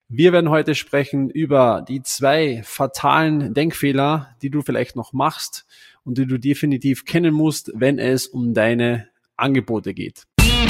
Wir werden heute sprechen über die 2 fatalen Denkfehler, die du vielleicht noch machst und die du definitiv kennen musst, wenn es um deine Angebote geht.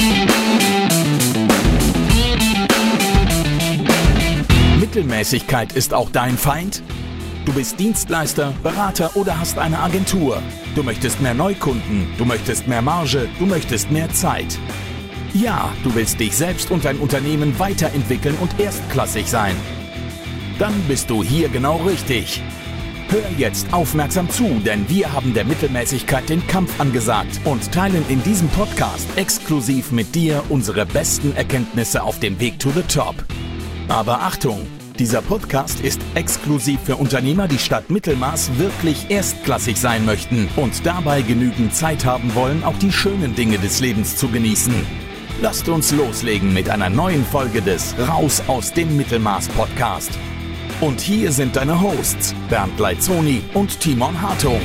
Mittelmäßigkeit ist auch dein Feind? Du bist Dienstleister, Berater oder hast eine Agentur. Du möchtest mehr Neukunden, du möchtest mehr Marge, du möchtest mehr Zeit. Ja, du willst dich selbst und dein Unternehmen weiterentwickeln und erstklassig sein. Dann bist du hier genau richtig. Hör jetzt aufmerksam zu, denn wir haben der Mittelmäßigkeit den Kampf angesagt und teilen in diesem Podcast exklusiv mit dir unsere besten Erkenntnisse auf dem Weg to the top. Aber Achtung! Dieser Podcast ist exklusiv für Unternehmer, die statt Mittelmaß wirklich erstklassig sein möchten und dabei genügend Zeit haben wollen, auch die schönen Dinge des Lebens zu genießen. Lasst uns loslegen mit einer neuen Folge des Raus aus dem Mittelmaß Podcast. Und hier sind deine Hosts Bernd Leitzoni und Timon Hartung.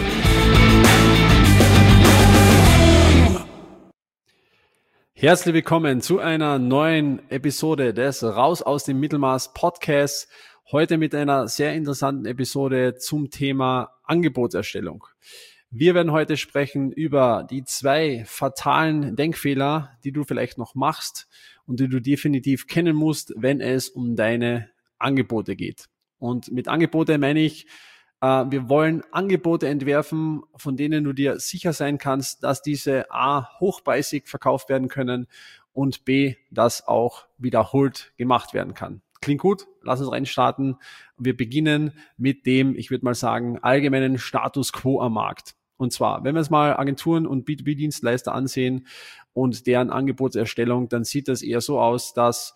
Herzlich willkommen zu einer neuen Episode des Raus aus dem Mittelmaß Podcasts. Heute mit einer sehr interessanten Episode zum Thema Angebotserstellung. Wir werden heute sprechen über die 2 fatalen Denkfehler, die du vielleicht noch machst und die du definitiv kennen musst, wenn es um deine Angebote geht. Und mit Angebote meine ich, wir wollen Angebote entwerfen, von denen du dir sicher sein kannst, dass diese A, hochpreisig verkauft werden können und B, dass auch wiederholt gemacht werden kann. Klingt gut? Lass uns reinstarten. Wir beginnen mit dem, ich würde mal sagen, allgemeinen Status quo am Markt. Und zwar, wenn wir uns mal Agenturen und B2B-Dienstleister ansehen und deren Angebotserstellung, dann sieht das eher so aus, dass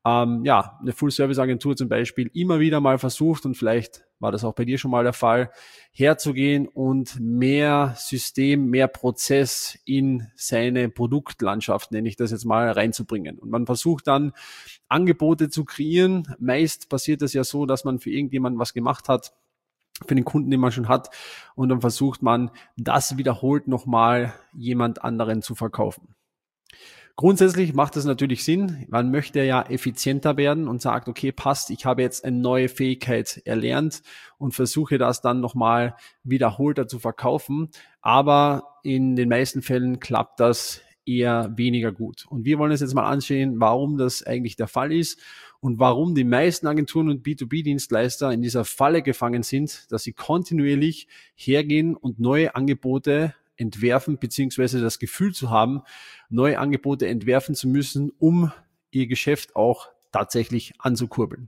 eine Full-Service-Agentur zum Beispiel immer wieder mal versucht, und vielleicht war das auch bei dir schon mal der Fall, herzugehen und mehr System, mehr Prozess in seine Produktlandschaft, nenne ich das jetzt mal, reinzubringen. Und man versucht dann, Angebote zu kreieren. Meist passiert das ja so, dass man für irgendjemanden was gemacht hat, für den Kunden, den man schon hat, und dann versucht man, das wiederholt nochmal jemand anderen zu verkaufen. Grundsätzlich macht es natürlich Sinn. Man möchte ja effizienter werden und sagt, okay, passt, ich habe jetzt eine neue Fähigkeit erlernt und versuche das dann nochmal wiederholter zu verkaufen. Aber in den meisten Fällen klappt das eher weniger gut. Und wir wollen uns jetzt mal anschauen, warum das eigentlich der Fall ist und warum die meisten Agenturen und B2B-Dienstleister in dieser Falle gefangen sind, dass sie kontinuierlich hergehen und neue Angebote entwerfen, beziehungsweise das Gefühl zu haben, neue Angebote entwerfen zu müssen, um ihr Geschäft auch tatsächlich anzukurbeln.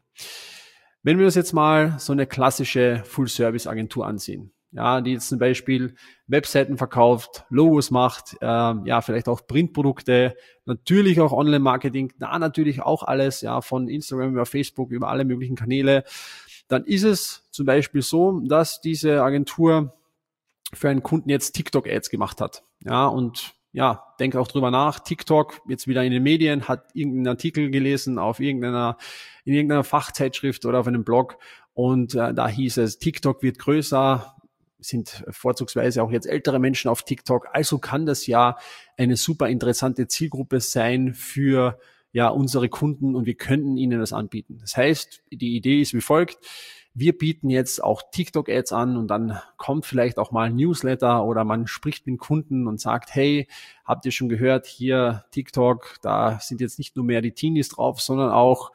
Wenn wir uns jetzt mal so eine klassische Full-Service-Agentur ansehen, ja, die jetzt zum Beispiel Webseiten verkauft, Logos macht, vielleicht auch Printprodukte, natürlich auch Online-Marketing, natürlich auch alles, ja, von Instagram über Facebook, über alle möglichen Kanäle, dann ist es zum Beispiel so, dass diese Agentur für einen Kunden jetzt TikTok-Ads gemacht hat. Ja, und ja, denke auch drüber nach. TikTok, jetzt wieder in den Medien, hat irgendeinen Artikel gelesen in irgendeiner Fachzeitschrift oder auf einem Blog, und da hieß es, TikTok wird größer, sind vorzugsweise auch jetzt ältere Menschen auf TikTok, also kann das ja eine super interessante Zielgruppe sein für unsere Kunden, und wir könnten ihnen das anbieten. Das heißt, die Idee ist wie folgt: Wir bieten jetzt auch TikTok-Ads an, und dann kommt vielleicht auch mal ein Newsletter oder man spricht mit Kunden und sagt, hey, habt ihr schon gehört, hier TikTok, da sind jetzt nicht nur mehr die Teenies drauf, sondern auch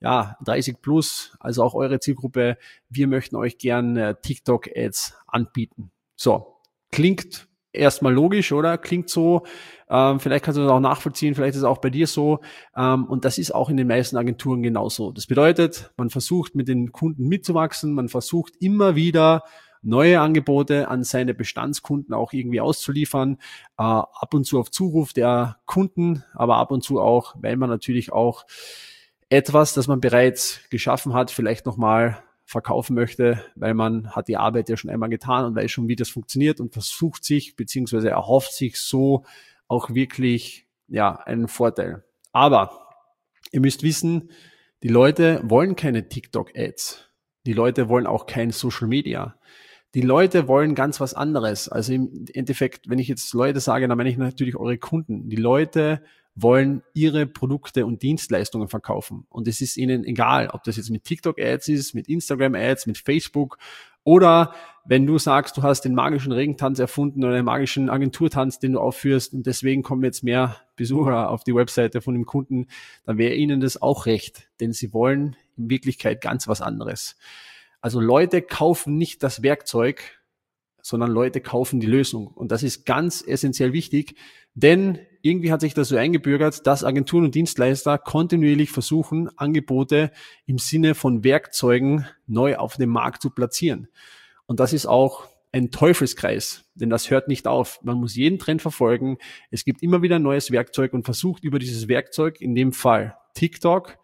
30 plus, also auch eure Zielgruppe. Wir möchten euch gern TikTok-Ads anbieten. So, klingt erstmal logisch, oder? Klingt so. Vielleicht kannst du das auch nachvollziehen, vielleicht ist es auch bei dir so. Und das ist auch in den meisten Agenturen genauso. Das bedeutet, man versucht mit den Kunden mitzuwachsen, man versucht immer wieder neue Angebote an seine Bestandskunden auch irgendwie auszuliefern, ab und zu auf Zuruf der Kunden, aber ab und zu auch, weil man natürlich auch etwas, das man bereits geschaffen hat, vielleicht nochmal verkaufen möchte, weil man hat die Arbeit ja schon einmal getan und weiß schon, wie das funktioniert, und versucht sich bzw. erhofft sich so auch wirklich einen Vorteil. Aber ihr müsst wissen, die Leute wollen keine TikTok-Ads. Die Leute wollen auch kein Social Media. Die Leute wollen ganz was anderes. Also im Endeffekt, wenn ich jetzt Leute sage, dann meine ich natürlich eure Kunden. Die Leute wollen ihre Produkte und Dienstleistungen verkaufen. Und es ist ihnen egal, ob das jetzt mit TikTok-Ads ist, mit Instagram-Ads, mit Facebook oder wenn du sagst, du hast den magischen Regentanz erfunden oder den magischen Agenturtanz, den du aufführst und deswegen kommen jetzt mehr Besucher auf die Webseite von dem Kunden, dann wäre ihnen das auch recht, denn sie wollen in Wirklichkeit ganz was anderes. Also Leute kaufen nicht das Werkzeug, sondern Leute kaufen die Lösung. Und das ist ganz essentiell wichtig, denn irgendwie hat sich das so eingebürgert, dass Agenturen und Dienstleister kontinuierlich versuchen, Angebote im Sinne von Werkzeugen neu auf dem Markt zu platzieren. Und das ist auch ein Teufelskreis, denn das hört nicht auf. Man muss jeden Trend verfolgen. Es gibt immer wieder ein neues Werkzeug und versucht über dieses Werkzeug, in dem Fall TikTok,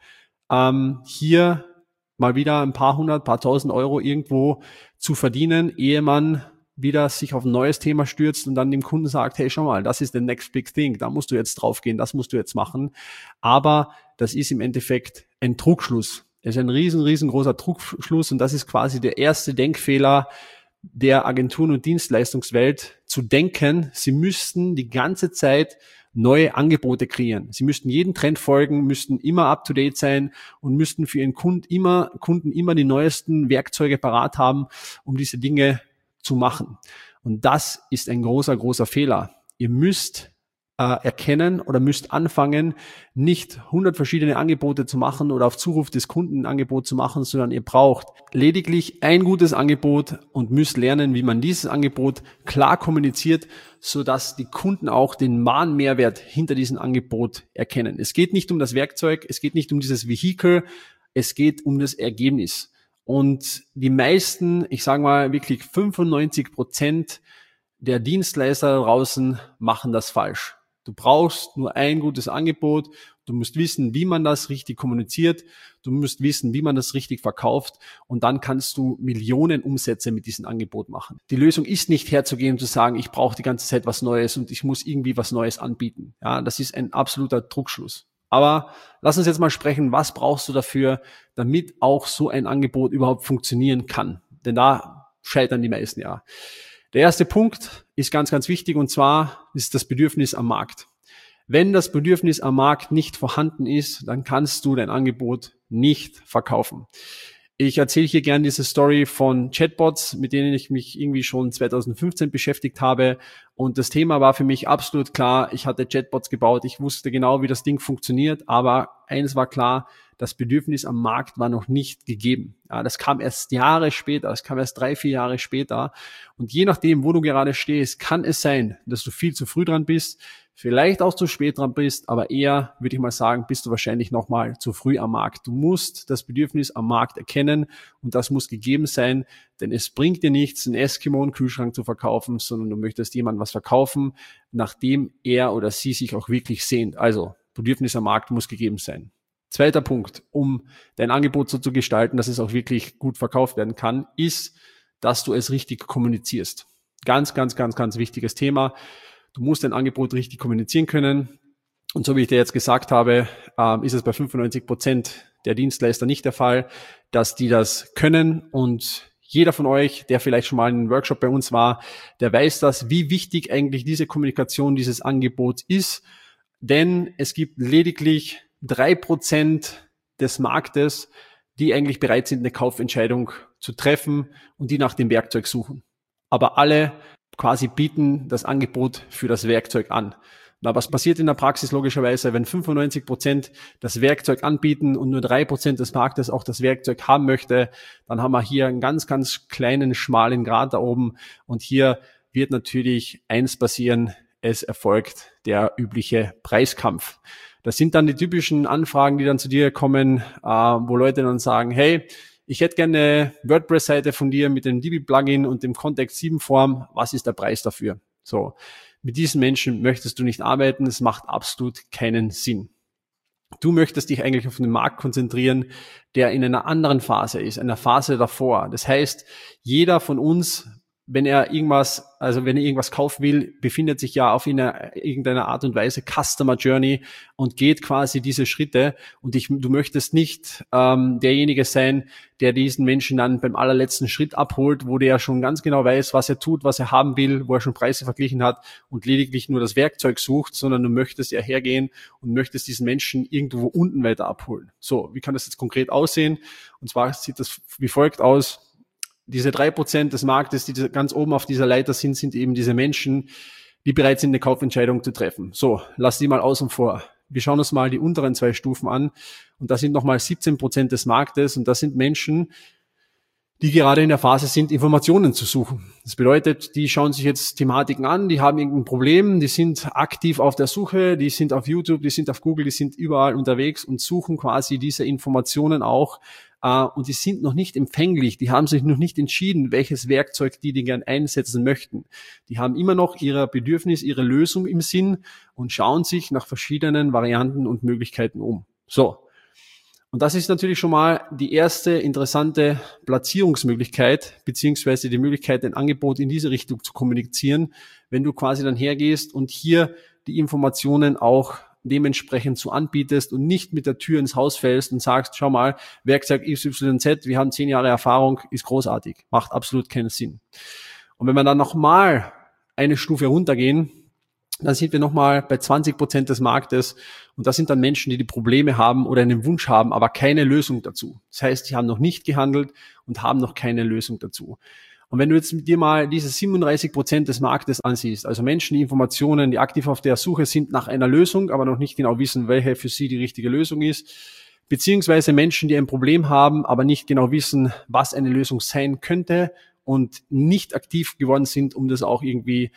hier mal wieder ein paar hundert, paar tausend Euro irgendwo zu verdienen, ehe man wieder sich auf ein neues Thema stürzt und dann dem Kunden sagt, hey, schau mal, das ist the next big thing, da musst du jetzt draufgehen, das musst du jetzt machen. Aber das ist im Endeffekt ein Trugschluss. Es ist ein riesengroßer Trugschluss und das ist quasi der erste Denkfehler der Agenturen- und Dienstleistungswelt, zu denken, sie müssten die ganze Zeit neue Angebote kreieren. Sie müssten jeden Trend folgen, müssten immer up-to-date sein und müssten für ihren Kunden immer die neuesten Werkzeuge parat haben, um diese Dinge zu machen. Und das ist ein großer Fehler. Ihr müsst erkennen oder müsst anfangen, nicht 100 verschiedene Angebote zu machen oder auf Zuruf des Kunden ein Angebot zu machen, sondern ihr braucht lediglich ein gutes Angebot und müsst lernen, wie man dieses Angebot klar kommuniziert, sodass die Kunden auch den wahren Mehrwert hinter diesem Angebot erkennen. Es geht nicht um das Werkzeug, es geht nicht um dieses Vehikel, es geht um das Ergebnis. Und die meisten, ich sage mal wirklich 95% der Dienstleister da draußen machen das falsch. Du brauchst nur ein gutes Angebot, du musst wissen, wie man das richtig kommuniziert, du musst wissen, wie man das richtig verkauft und dann kannst du Millionen Umsätze mit diesem Angebot machen. Die Lösung ist nicht herzugehen und zu sagen, ich brauche die ganze Zeit was Neues und ich muss irgendwie was Neues anbieten. Ja, das ist ein absoluter Trugschluss. Aber lass uns jetzt mal sprechen, was brauchst du dafür, damit auch so ein Angebot überhaupt funktionieren kann? Denn da scheitern die meisten ja. Der erste Punkt ist ganz wichtig und zwar ist das Bedürfnis am Markt. Wenn das Bedürfnis am Markt nicht vorhanden ist, dann kannst du dein Angebot nicht verkaufen. Ich erzähle hier gerne diese Story von Chatbots, mit denen ich mich irgendwie schon 2015 beschäftigt habe. Und das Thema war für mich absolut klar. Ich hatte Chatbots gebaut. Ich wusste genau, wie das Ding funktioniert. Aber eines war klar, das Bedürfnis am Markt war noch nicht gegeben. Ja, das kam erst Jahre später. Das kam erst 3-4 Jahre später. Und je nachdem, wo du gerade stehst, kann es sein, dass du viel zu früh dran bist, vielleicht auch zu spät dran bist, aber eher, würde ich mal sagen, bist du wahrscheinlich nochmal zu früh am Markt. Du musst das Bedürfnis am Markt erkennen und das muss gegeben sein, denn es bringt dir nichts, einen Eskimo einen Kühlschrank zu verkaufen, sondern du möchtest jemandem was verkaufen, nachdem er oder sie sich auch wirklich sehnt. Also, Bedürfnis am Markt muss gegeben sein. Zweiter Punkt, um dein Angebot so zu gestalten, dass es auch wirklich gut verkauft werden kann, ist, dass du es richtig kommunizierst. Ganz wichtiges Thema. Du musst dein Angebot richtig kommunizieren können. Und so wie ich dir jetzt gesagt habe, ist es bei 95% der Dienstleister nicht der Fall, dass die das können. Und jeder von euch, der vielleicht schon mal in einem Workshop bei uns war, der weiß das, wie wichtig eigentlich diese Kommunikation dieses Angebots ist. Denn es gibt lediglich 3% des Marktes, die eigentlich bereit sind, eine Kaufentscheidung zu treffen und die nach dem Werkzeug suchen. Aber alle quasi bieten das Angebot für das Werkzeug an. Na, was passiert in der Praxis logischerweise, wenn 95% das Werkzeug anbieten und nur 3% des Marktes auch das Werkzeug haben möchte, dann haben wir hier einen ganz kleinen, schmalen Grat da oben und hier wird natürlich eins passieren, es erfolgt der übliche Preiskampf. Das sind dann die typischen Anfragen, die dann zu dir kommen, wo Leute dann sagen, hey, ich hätte gerne eine WordPress-Seite von dir mit dem Divi-Plugin und dem Contact-7-Form. Was ist der Preis dafür? So, mit diesen Menschen möchtest du nicht arbeiten. Es macht absolut keinen Sinn. Du möchtest dich eigentlich auf den Markt konzentrieren, der in einer anderen Phase ist, einer Phase davor. Das heißt, jeder von uns wenn er irgendwas kaufen will, befindet sich ja auf irgendeiner Art und Weise Customer Journey und geht quasi diese Schritte. Und du möchtest nicht derjenige sein, der diesen Menschen dann beim allerletzten Schritt abholt, wo der schon ganz genau weiß, was er tut, was er haben will, wo er schon Preise verglichen hat und lediglich nur das Werkzeug sucht, sondern du möchtest ja hergehen und möchtest diesen Menschen irgendwo unten weiter abholen. So, wie kann das jetzt konkret aussehen? Und zwar sieht das wie folgt aus. Diese 3% des Marktes, die ganz oben auf dieser Leiter sind eben diese Menschen, die bereit sind, eine Kaufentscheidung zu treffen. So, lass die mal außen vor. Wir schauen uns mal die unteren 2 Stufen an. Und das sind nochmal 17% des Marktes. Und das sind Menschen, die gerade in der Phase sind, Informationen zu suchen. Das bedeutet, die schauen sich jetzt Thematiken an, die haben irgendein Problem, die sind aktiv auf der Suche, die sind auf YouTube, die sind auf Google, die sind überall unterwegs und suchen quasi diese Informationen auch. Und die sind noch nicht empfänglich, die haben sich noch nicht entschieden, welches Werkzeug die gern einsetzen möchten. Die haben immer noch ihr Bedürfnis, ihre Lösung im Sinn und schauen sich nach verschiedenen Varianten und Möglichkeiten um. So. Und das ist natürlich schon mal die erste interessante Platzierungsmöglichkeit, beziehungsweise die Möglichkeit, ein Angebot in diese Richtung zu kommunizieren, wenn du quasi dann hergehst und hier die Informationen auch dementsprechend so anbietest und nicht mit der Tür ins Haus fällst und sagst, schau mal, Werkzeug XYZ, wir haben 10 Jahre Erfahrung, ist großartig, macht absolut keinen Sinn. Und wenn wir dann nochmal eine Stufe runtergehen, dann sind wir nochmal bei 20% des Marktes und das sind dann Menschen, die Probleme haben oder einen Wunsch haben, aber keine Lösung dazu. Das heißt, die haben noch nicht gehandelt und haben noch keine Lösung dazu. Und wenn du jetzt mit dir mal diese 37% des Marktes ansiehst, also Menschen, die Informationen, die aktiv auf der Suche sind nach einer Lösung, aber noch nicht genau wissen, welche für sie die richtige Lösung ist, beziehungsweise Menschen, die ein Problem haben, aber nicht genau wissen, was eine Lösung sein könnte und nicht aktiv geworden sind, um das auch irgendwie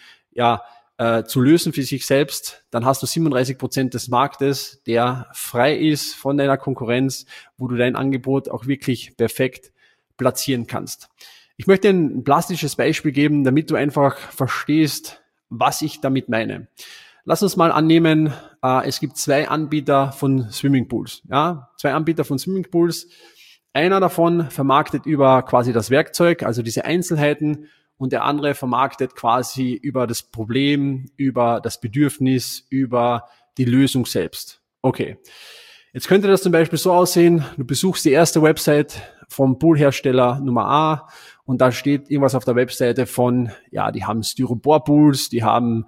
zu lösen für sich selbst, dann hast du 37% des Marktes, der frei ist von deiner Konkurrenz, wo du dein Angebot auch wirklich perfekt platzieren kannst. Ich möchte ein plastisches Beispiel geben, damit du einfach verstehst, was ich damit meine. Lass uns mal annehmen, es gibt 2 Anbieter von Swimmingpools. Ja, 2 Anbieter von Swimmingpools. Einer davon vermarktet über quasi das Werkzeug, also diese Einzelheiten, und der andere vermarktet quasi über das Problem, über das Bedürfnis, über die Lösung selbst. Okay. Jetzt könnte das zum Beispiel so aussehen, du besuchst die erste Website vom Poolhersteller Nummer A und da steht irgendwas auf der Webseite von, die haben Styropor-Pools, die haben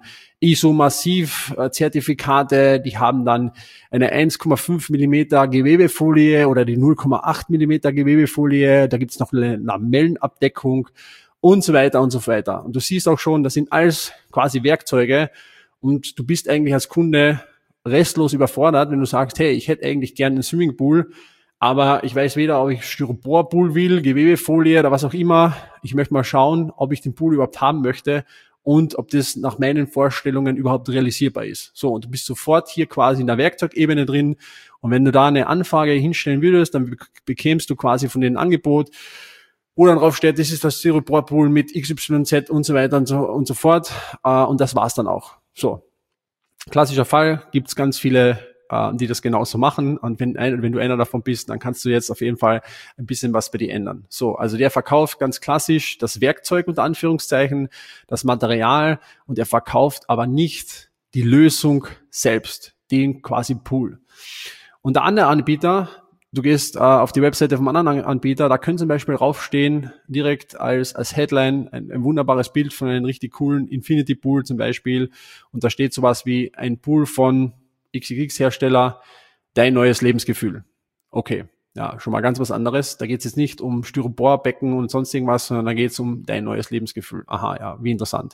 ISO-Massiv-Zertifikate, die haben dann eine 1,5 Millimeter Gewebefolie oder die 0,8 Millimeter Gewebefolie, da gibt's noch eine Lamellenabdeckung und so weiter und so weiter. Und du siehst auch schon, das sind alles quasi Werkzeuge und du bist eigentlich als Kunde restlos überfordert, wenn du sagst, hey, ich hätte eigentlich gern einen Swimmingpool, aber ich weiß weder, ob ich Styroporpool will, Gewebefolie oder was auch immer. Ich möchte mal schauen, ob ich den Pool überhaupt haben möchte und ob das nach meinen Vorstellungen überhaupt realisierbar ist. So, und du bist sofort hier quasi in der Werkzeugebene drin und wenn du da eine Anfrage hinstellen würdest, dann bekämst du quasi von dem Angebot, wo dann drauf steht, das ist das Styroporpool mit XYZ und so weiter und so fort. Und das war's dann auch. So. Klassischer Fall, gibt's ganz viele, die das genauso machen. Und wenn du einer davon bist, dann kannst du jetzt auf jeden Fall ein bisschen was bei dir ändern. So, also der verkauft ganz klassisch das Werkzeug unter Anführungszeichen, das Material und er verkauft aber nicht die Lösung selbst, den quasi Pool. Und der andere Anbieter, du gehst auf die Webseite vom anderen Anbieter, da können zum Beispiel raufstehen, direkt als Headline, ein wunderbares Bild von einem richtig coolen Infinity Pool zum Beispiel. Und da steht sowas wie ein Pool von XXX-Hersteller, dein neues Lebensgefühl. Okay, ja, schon mal ganz was anderes. Da geht es jetzt nicht um Styroporbecken und sonst irgendwas, sondern da geht es um dein neues Lebensgefühl. Aha, ja, wie interessant.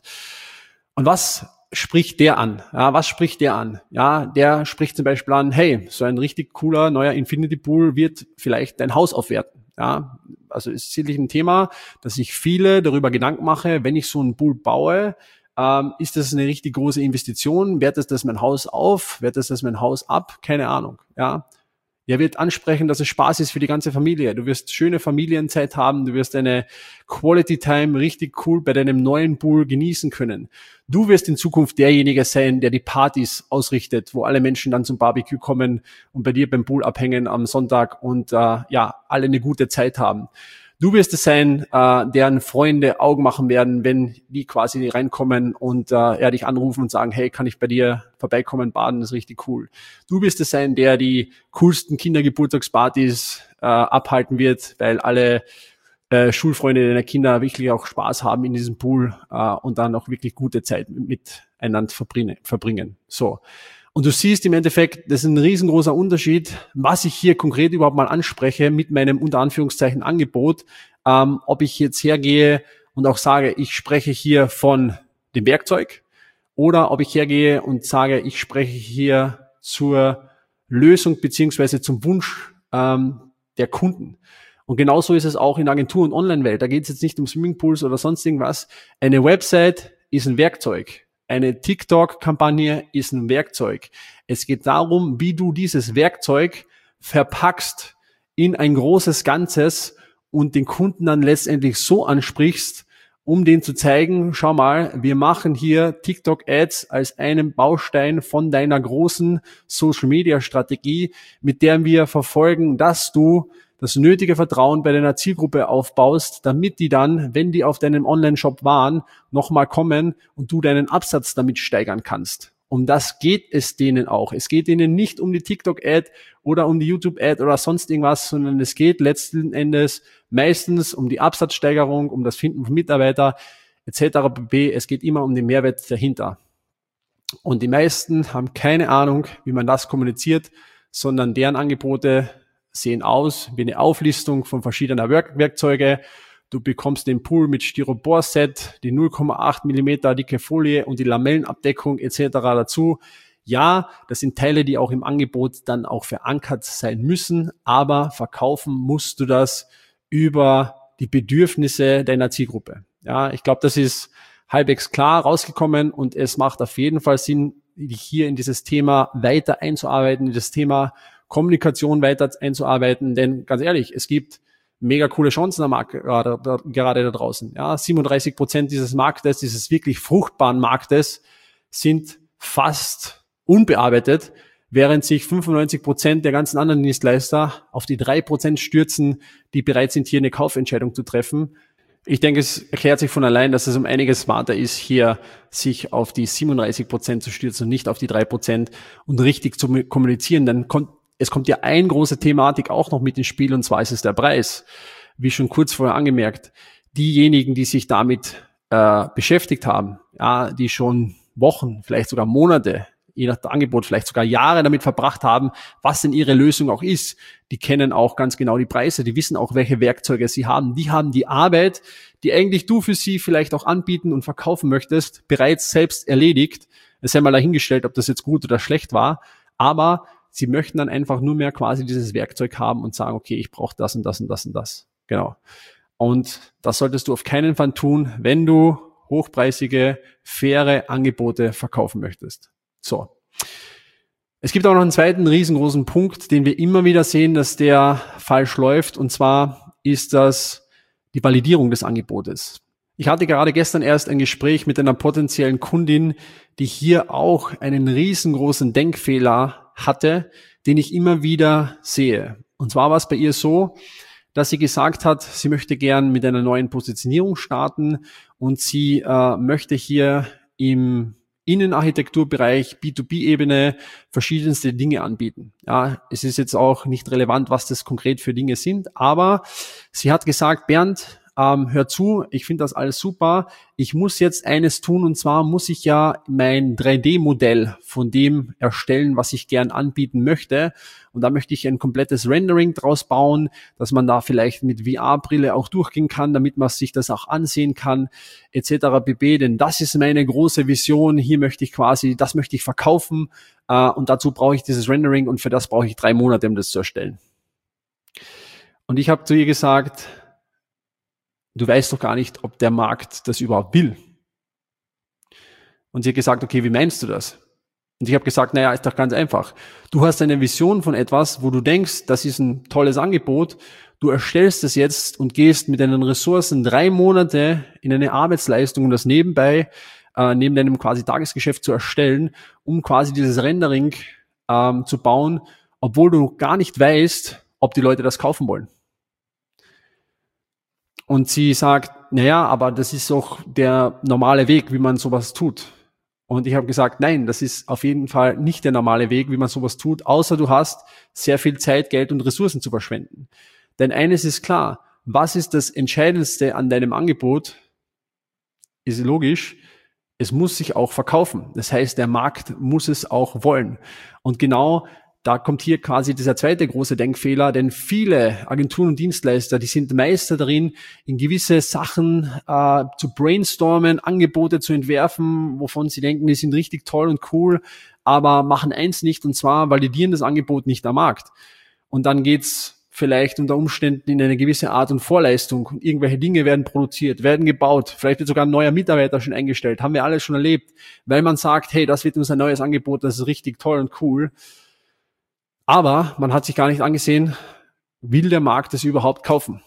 Und was spricht der an? Ja, was spricht der an? Ja, der spricht zum Beispiel an, hey, so ein richtig cooler neuer Infinity Pool wird vielleicht dein Haus aufwerten. Ja, also ist sicherlich ein Thema, dass sich viele darüber Gedanken machen, wenn ich so einen Pool baue, ist das eine richtig große Investition? Wertet das mein Haus auf? Wertet das mein Haus ab? Keine Ahnung. Ja. Er wird ansprechen, dass es Spaß ist für die ganze Familie. Du wirst schöne Familienzeit haben, du wirst eine Quality Time richtig cool bei deinem neuen Pool genießen können. Du wirst in Zukunft derjenige sein, der die Partys ausrichtet, wo alle Menschen dann zum Barbecue kommen und bei dir beim Pool abhängen am Sonntag und alle eine gute Zeit haben. Du wirst es sein, deren Freunde Augen machen werden, wenn die quasi reinkommen und dich anrufen und sagen, hey, kann ich bei dir vorbeikommen, baden, das ist richtig cool. Du wirst es sein, der die coolsten Kindergeburtstagspartys abhalten wird, weil alle Schulfreunde deiner Kinder wirklich auch Spaß haben in diesem Pool und dann auch wirklich gute Zeit miteinander verbringen. So. Und du siehst im Endeffekt, das ist ein riesengroßer Unterschied, was ich hier konkret überhaupt mal anspreche mit meinem unter Anführungszeichen Angebot, ob ich jetzt hergehe und auch sage, ich spreche hier von dem Werkzeug oder ob ich hergehe und sage, ich spreche hier zur Lösung beziehungsweise zum Wunsch der Kunden. Und genauso ist es auch in der Agentur- und Online-Welt. Da geht es jetzt nicht um Swimmingpools oder sonst irgendwas. Eine Website ist ein Werkzeug. Eine TikTok-Kampagne ist ein Werkzeug. Es geht darum, wie du dieses Werkzeug verpackst in ein großes Ganzes und den Kunden dann letztendlich so ansprichst, um denen zu zeigen, schau mal, wir machen hier TikTok-Ads als einen Baustein von deiner großen Social-Media-Strategie, mit der wir verfolgen, dass du das nötige Vertrauen bei deiner Zielgruppe aufbaust, damit die dann, wenn die auf deinem Online-Shop waren, nochmal kommen und du deinen Absatz damit steigern kannst. Um das geht es denen auch. Es geht ihnen nicht um die TikTok-Ad oder um die YouTube-Ad oder sonst irgendwas, sondern es geht letzten Endes meistens um die Absatzsteigerung, um das Finden von Mitarbeitern etc. pp. Es geht immer um den Mehrwert dahinter. Und die meisten haben keine Ahnung, wie man das kommuniziert, sondern deren Angebote sehen aus wie eine Auflistung von verschiedener Werkzeuge. Du bekommst den Pool mit Styropor-Set, die 0,8 Millimeter dicke Folie und die Lamellenabdeckung etc. dazu. Ja, das sind Teile, die auch im Angebot dann auch verankert sein müssen, aber verkaufen musst du das über die Bedürfnisse deiner Zielgruppe. Ja, ich glaube, das ist halbwegs klar rausgekommen und es macht auf jeden Fall Sinn, dich hier in dieses Thema weiter einzuarbeiten, in das Thema Kommunikation weiter einzuarbeiten, denn ganz ehrlich, es gibt mega coole Chancen am Markt gerade da draußen. Ja, 37% dieses Marktes, dieses wirklich fruchtbaren Marktes, sind fast unbearbeitet, während sich 95% der ganzen anderen Dienstleister auf die 3% stürzen, die bereit sind, hier eine Kaufentscheidung zu treffen. Ich denke, es erklärt sich von allein, dass es um einiges smarter ist, hier sich auf die 37% zu stürzen und nicht auf die 3% und richtig zu kommunizieren. Dann es kommt ja eine große Thematik auch noch mit ins Spiel, und zwar ist es der Preis. Wie schon kurz vorher angemerkt, diejenigen, die sich damit beschäftigt haben, ja, die schon Wochen, vielleicht sogar Monate, je nach Angebot, vielleicht sogar Jahre damit verbracht haben, was denn ihre Lösung auch ist, die kennen auch ganz genau die Preise, die wissen auch, welche Werkzeuge sie haben. Die haben die Arbeit, die eigentlich du für sie vielleicht auch anbieten und verkaufen möchtest, bereits selbst erledigt. Es sei mal dahingestellt, ob das jetzt gut oder schlecht war, aber sie möchten dann einfach nur mehr quasi dieses Werkzeug haben und sagen, okay, ich brauche das und das und das und das. Genau. Und das solltest du auf keinen Fall tun, wenn du hochpreisige, faire Angebote verkaufen möchtest. So. Es gibt auch noch einen zweiten riesengroßen Punkt, den wir immer wieder sehen, dass der falsch läuft. Und zwar ist das die Validierung des Angebotes. Ich hatte gerade gestern erst ein Gespräch mit einer potenziellen Kundin, die hier auch einen riesengroßen Denkfehler hatte, den ich immer wieder sehe. Und zwar war es bei ihr so, dass sie gesagt hat, sie möchte gern mit einer neuen Positionierung starten und sie möchte hier im Innenarchitekturbereich, B2B-Ebene verschiedenste Dinge anbieten. Ja, es ist jetzt auch nicht relevant, was das konkret für Dinge sind, aber sie hat gesagt, Bernd, hör zu, ich finde das alles super. Ich muss jetzt eines tun, und zwar muss ich ja mein 3D-Modell von dem erstellen, was ich gern anbieten möchte. Und da möchte ich ein komplettes Rendering draus bauen, dass man da vielleicht mit VR-Brille auch durchgehen kann, damit man sich das auch ansehen kann, etc. pp. Denn das ist meine große Vision. Hier möchte ich quasi, das möchte ich verkaufen und dazu brauche ich dieses Rendering und für das brauche ich 3 Monate, um das zu erstellen. Und ich habe zu ihr gesagt, du weißt doch gar nicht, ob der Markt das überhaupt will. Und sie hat gesagt, okay, wie meinst du das? Und ich habe gesagt, naja, ist doch ganz einfach. Du hast eine Vision von etwas, wo du denkst, das ist ein tolles Angebot. Du erstellst es jetzt und gehst mit deinen Ressourcen 3 Monate in eine Arbeitsleistung, um das nebenbei, neben deinem quasi Tagesgeschäft zu erstellen, um quasi dieses Rendering zu bauen, obwohl du gar nicht weißt, ob die Leute das kaufen wollen. Und sie sagt, naja, aber das ist doch der normale Weg, wie man sowas tut. Und ich habe gesagt, nein, das ist auf jeden Fall nicht der normale Weg, wie man sowas tut, außer du hast sehr viel Zeit, Geld und Ressourcen zu verschwenden. Denn eines ist klar, was ist das Entscheidendste an deinem Angebot? Ist logisch, es muss sich auch verkaufen. Das heißt, der Markt muss es auch wollen. Und genau da kommt hier quasi dieser zweite große Denkfehler, denn viele Agenturen und Dienstleister, die sind Meister darin, in gewisse Sachen zu brainstormen, Angebote zu entwerfen, wovon sie denken, die sind richtig toll und cool, aber machen eins nicht, und zwar validieren das Angebot nicht am Markt. Und dann geht's vielleicht unter Umständen in eine gewisse Art und Vorleistung und irgendwelche Dinge werden produziert, werden gebaut, vielleicht wird sogar ein neuer Mitarbeiter schon eingestellt, haben wir alles schon erlebt, weil man sagt, hey, das wird uns ein neues Angebot, das ist richtig toll und cool. Aber man hat sich gar nicht angesehen, will der Markt das überhaupt kaufen?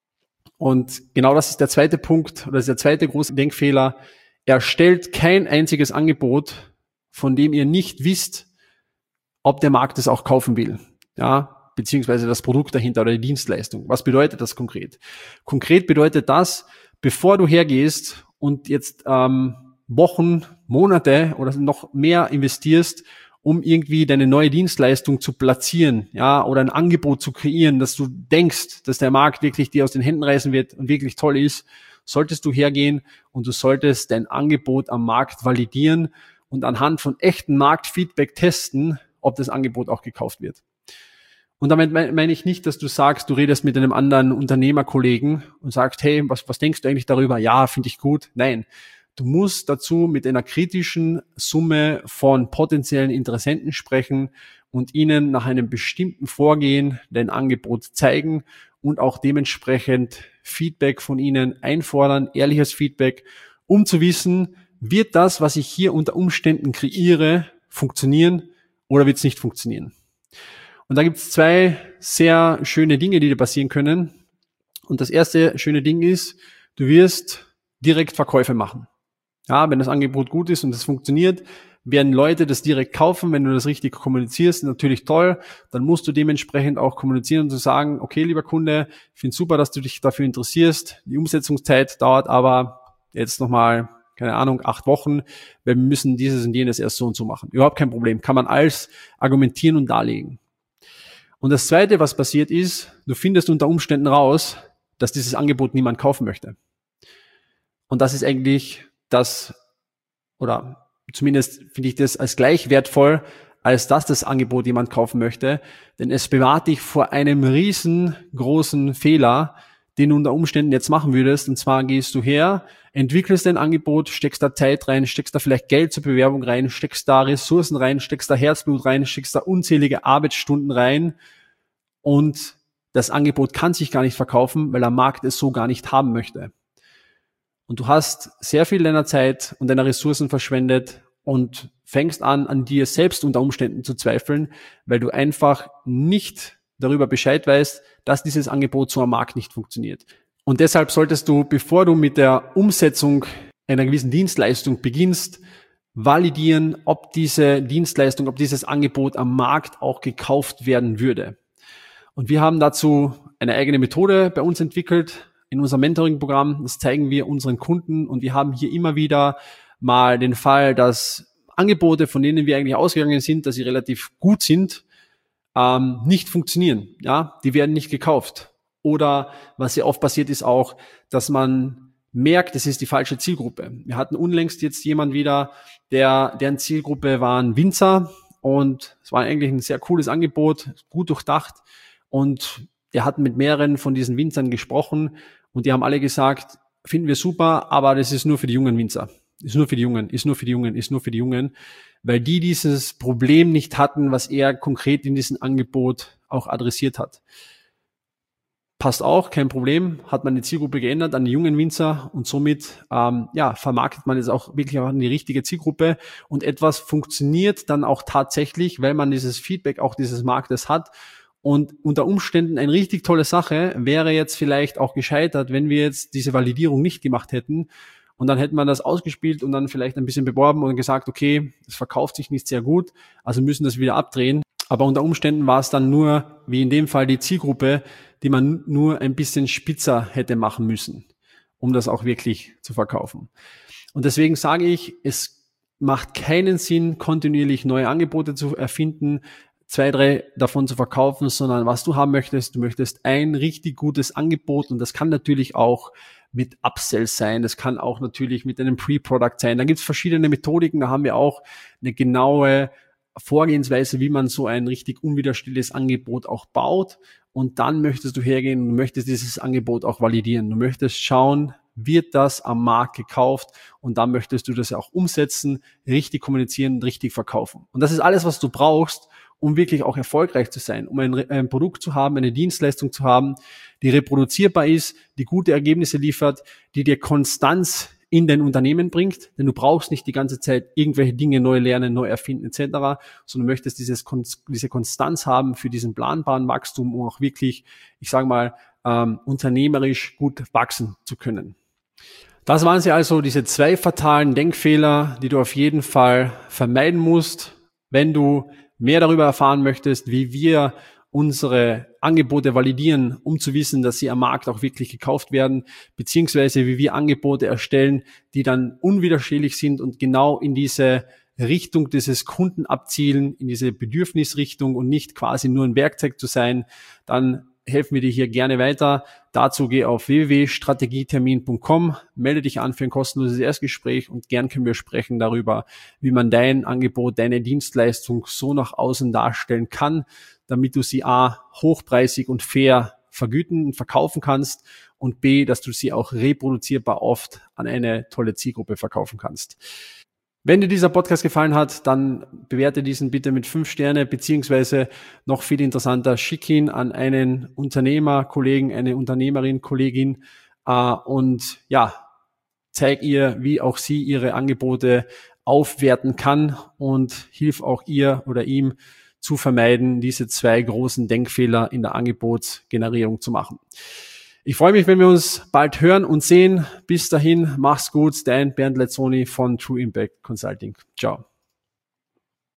Und genau das ist der zweite Punkt, oder das ist der zweite große Denkfehler. Erstellt kein einziges Angebot, von dem ihr nicht wisst, ob der Markt es auch kaufen will. Ja, beziehungsweise das Produkt dahinter oder die Dienstleistung. Was bedeutet das konkret? Konkret bedeutet das, bevor du hergehst und jetzt Wochen, Monate oder noch mehr investierst, um irgendwie deine neue Dienstleistung zu platzieren, ja, oder ein Angebot zu kreieren, dass du denkst, dass der Markt wirklich dir aus den Händen reißen wird und wirklich toll ist, solltest du hergehen und du solltest dein Angebot am Markt validieren und anhand von echten Marktfeedback testen, ob das Angebot auch gekauft wird. Und damit meine ich nicht, dass du sagst, du redest mit einem anderen Unternehmerkollegen und sagst, hey, was denkst du eigentlich darüber? Ja, finde ich gut. Nein, du musst dazu mit einer kritischen Summe von potenziellen Interessenten sprechen und ihnen nach einem bestimmten Vorgehen dein Angebot zeigen und auch dementsprechend Feedback von ihnen einfordern, ehrliches Feedback, um zu wissen, wird das, was ich hier unter Umständen kreiere, funktionieren oder wird es nicht funktionieren. Und da gibt es zwei sehr schöne Dinge, die dir passieren können. Und das erste schöne Ding ist, du wirst direkt Verkäufe machen. Ja, wenn das Angebot gut ist und es funktioniert, werden Leute das direkt kaufen. Wenn du das richtig kommunizierst, natürlich toll. Dann musst du dementsprechend auch kommunizieren und zu sagen, okay, lieber Kunde, ich finde super, dass du dich dafür interessierst. Die Umsetzungszeit dauert aber jetzt nochmal, keine Ahnung, 8 Wochen, weil wir müssen dieses und jenes erst so und so machen. Überhaupt kein Problem. Kann man alles argumentieren und darlegen. Und das Zweite, was passiert ist, du findest unter Umständen raus, dass dieses Angebot niemand kaufen möchte. Und das ist eigentlich das, oder zumindest finde ich das als gleich wertvoll, als dass das Angebot jemand kaufen möchte, denn es bewahrt dich vor einem riesengroßen Fehler, den du unter Umständen jetzt machen würdest. Und zwar gehst du her, entwickelst dein Angebot, steckst da Zeit rein, steckst da vielleicht Geld zur Bewerbung rein, steckst da Ressourcen rein, steckst da Herzblut rein, steckst da unzählige Arbeitsstunden rein und das Angebot kann sich gar nicht verkaufen, weil der Markt es so gar nicht haben möchte. Und du hast sehr viel deiner Zeit und deiner Ressourcen verschwendet und fängst an dir selbst unter Umständen zu zweifeln, weil du einfach nicht darüber Bescheid weißt, dass dieses Angebot so am Markt nicht funktioniert. Und deshalb solltest du, bevor du mit der Umsetzung einer gewissen Dienstleistung beginnst, validieren, ob diese Dienstleistung, ob dieses Angebot am Markt auch gekauft werden würde. Und wir haben dazu eine eigene Methode bei uns entwickelt in unserem Mentoring-Programm. Das zeigen wir unseren Kunden und wir haben hier immer wieder mal den Fall, dass Angebote, von denen wir eigentlich ausgegangen sind, dass sie relativ gut sind, nicht funktionieren. Ja, die werden nicht gekauft. Oder was sehr oft passiert ist auch, dass man merkt, es ist die falsche Zielgruppe. Wir hatten unlängst jetzt jemand wieder, deren Zielgruppe waren Winzer und es war eigentlich ein sehr cooles Angebot, gut durchdacht und der hat mit mehreren von diesen Winzern gesprochen und die haben alle gesagt, finden wir super, aber das ist nur für die jungen Winzer. Ist nur für die Jungen, ist nur für die Jungen, ist nur für die Jungen, weil die dieses Problem nicht hatten, was er konkret in diesem Angebot auch adressiert hat. Passt auch, kein Problem, hat man die Zielgruppe geändert an die jungen Winzer und somit vermarktet man es auch wirklich an die richtige Zielgruppe und etwas funktioniert dann auch tatsächlich, weil man dieses Feedback auch dieses Marktes hat. Und unter Umständen eine richtig tolle Sache wäre jetzt vielleicht auch gescheitert, wenn wir jetzt diese Validierung nicht gemacht hätten. Und dann hätte man das ausgespielt und dann vielleicht ein bisschen beworben und gesagt, okay, es verkauft sich nicht sehr gut, also müssen das wieder abdrehen. Aber unter Umständen war es dann nur, wie in dem Fall, die Zielgruppe, die man nur ein bisschen spitzer hätte machen müssen, um das auch wirklich zu verkaufen. Und deswegen sage ich, es macht keinen Sinn, kontinuierlich neue Angebote zu erfinden, 2, 3 davon zu verkaufen, sondern was du haben möchtest, du möchtest ein richtig gutes Angebot, und das kann natürlich auch mit Upsells sein, das kann auch natürlich mit einem Pre-Product sein. Da gibt es verschiedene Methodiken, da haben wir auch eine genaue Vorgehensweise, wie man so ein richtig unwiderstehliches Angebot auch baut. Und dann möchtest du hergehen und möchtest dieses Angebot auch validieren. Du möchtest schauen, wird das am Markt gekauft, und dann möchtest du das auch umsetzen, richtig kommunizieren und richtig verkaufen. Und das ist alles, was du brauchst, um wirklich auch erfolgreich zu sein, um ein Produkt zu haben, eine Dienstleistung zu haben, die reproduzierbar ist, die gute Ergebnisse liefert, die dir Konstanz in dein Unternehmen bringt, denn du brauchst nicht die ganze Zeit irgendwelche Dinge neu lernen, neu erfinden etc., sondern du möchtest diese Konstanz haben für diesen planbaren Wachstum, um auch wirklich, ich sage mal, unternehmerisch gut wachsen zu können. Das waren sie also, diese 2 fatalen Denkfehler, die du auf jeden Fall vermeiden musst, wenn du mehr darüber erfahren möchtest, wie wir unsere Angebote validieren, um zu wissen, dass sie am Markt auch wirklich gekauft werden, beziehungsweise wie wir Angebote erstellen, die dann unwiderstehlich sind und genau in diese Richtung dieses Kunden abzielen, in diese Bedürfnisrichtung und nicht quasi nur ein Werkzeug zu sein, dann helfen wir dir hier gerne weiter. Dazu geh auf www.strategietermin.com, melde dich an für ein kostenloses Erstgespräch, und gern können wir sprechen darüber, wie man dein Angebot, deine Dienstleistung so nach außen darstellen kann, damit du sie A, hochpreisig und fair vergüten und verkaufen kannst, und B, dass du sie auch reproduzierbar oft an eine tolle Zielgruppe verkaufen kannst. Wenn dir dieser Podcast gefallen hat, dann bewerte diesen bitte mit 5 Sterne, beziehungsweise noch viel interessanter, schick ihn an einen Unternehmerkollegen, eine Unternehmerin, Kollegin, und ja, zeig ihr, wie auch sie ihre Angebote aufwerten kann, und hilf auch ihr oder ihm zu vermeiden, diese 2 großen Denkfehler in der Angebotsgenerierung zu machen. Ich freue mich, wenn wir uns bald hören und sehen. Bis dahin, mach's gut, dein Bernd Lezzoni von True Impact Consulting. Ciao.